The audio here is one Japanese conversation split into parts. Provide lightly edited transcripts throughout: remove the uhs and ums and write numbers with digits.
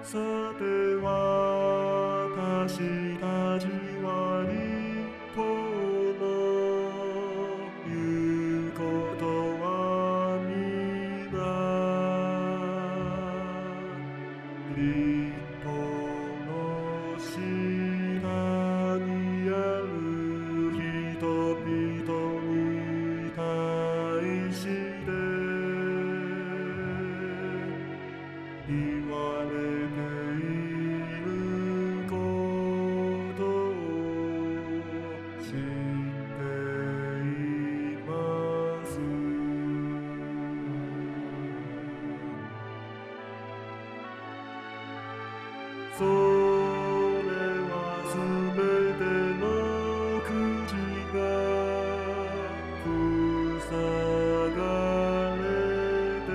さて私たちは立法の言うことは皆立法の下にある人々に対して言われていることを知っています。それはすべてのくじが塞がれて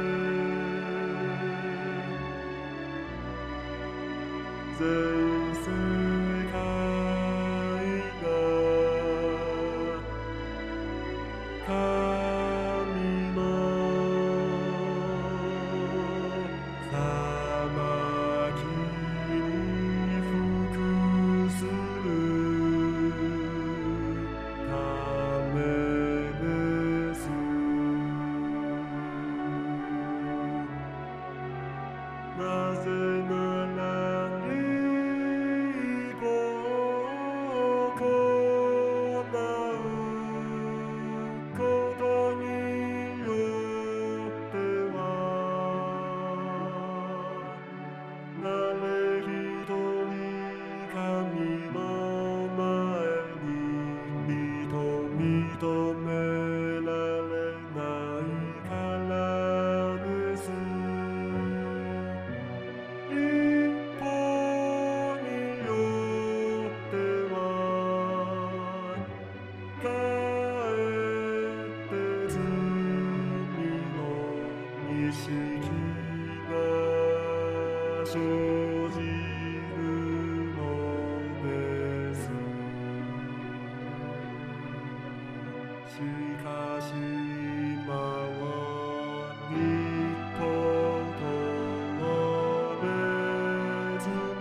全世界が神の裁きに服するためです。なぜなら立法を行うことによっては誰一人神の前に認められないからです。立法によってはかえって罪の意識が生じるのです。しかし今は立法とは別に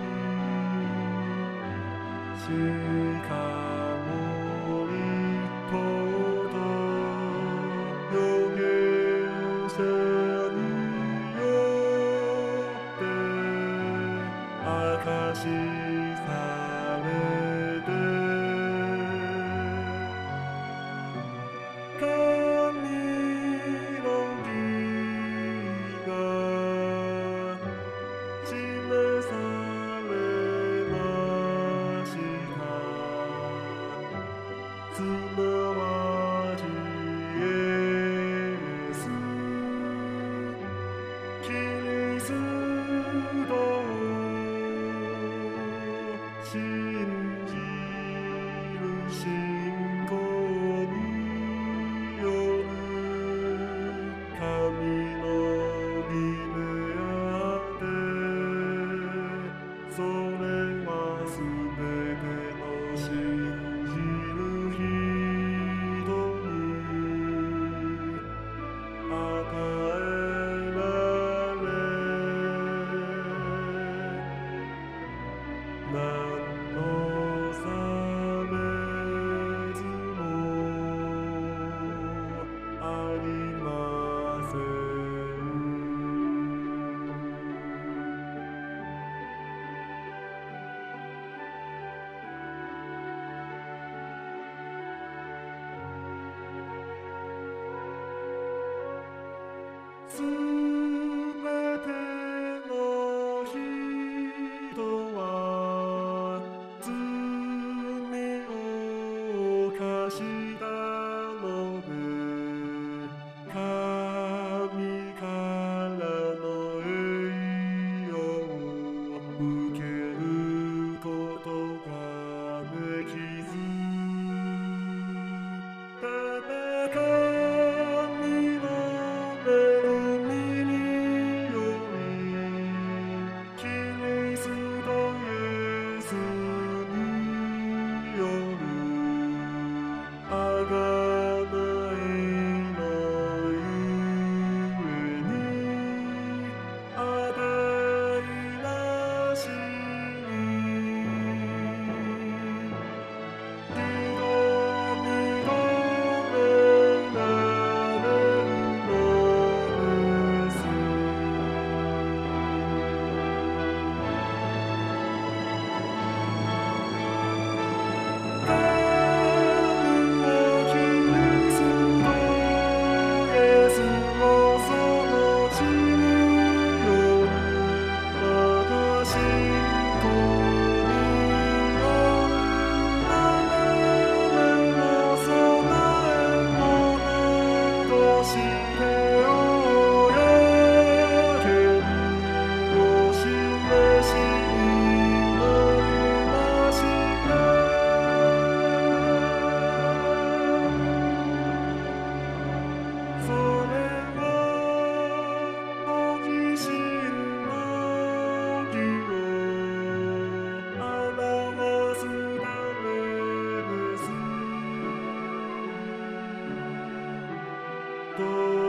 しかも立法と預言者によって明かしされて神の義が示されました。すなわちイエスキリストを信じる信仰による神の義であってそれはすべての信じる人に与えられ何のと